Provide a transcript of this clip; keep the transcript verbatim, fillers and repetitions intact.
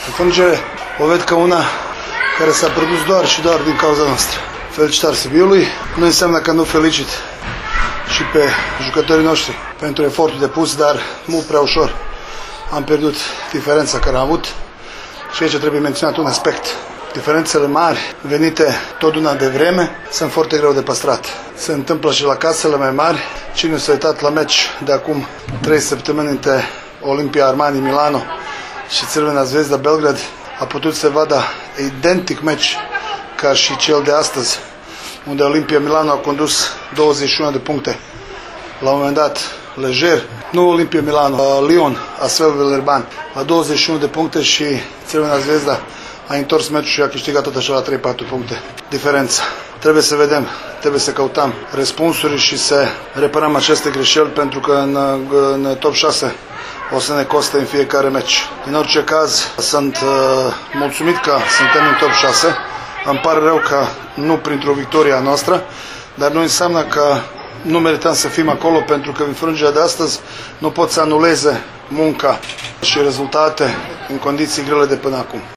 Înfrângere o ved ca una care s-a produs doar și doar din cauza noastră. Felicitări Sibiului. Nu înseamnă că nu felicit și pe jucătorii noștri pentru efortul depus, dar nu prea ușor. Am pierdut diferența care am avut și aici trebuie menționat un aspect. Diferențele mari, venite tot una de vreme, sunt foarte greu de păstrat. Se întâmplă și la casele mai mari. Cine s-a uitat la meci de acum trei săptămâni între Olimpia Armani Milano și Crvena Zvezda Belgrad, a putut să vadă identic meci ca și cel de astăzi, unde Olimpia Milano a condus douăzeci și unu de puncte. La un moment dat, lejer, nu Olimpia Milano, Lyon, Asvel Villeurbanne, la douăzeci și unu de puncte și Crvena Zvezda a întors meciul și a câștigat tot așa la trei patru puncte. Diferența. Trebuie să vedem, trebuie să căutăm răspunsuri și să reparăm aceste greșeli, pentru că în, în top șase o să ne coste în fiecare meci. În orice caz, sunt uh, mulțumit că suntem în top șase. Îmi pare rău că nu printr-o victorie a noastră, dar nu înseamnă că nu merităm să fim acolo, pentru că înfrângerea de astăzi nu pot să anuleze munca și rezultate în condiții grele de până acum.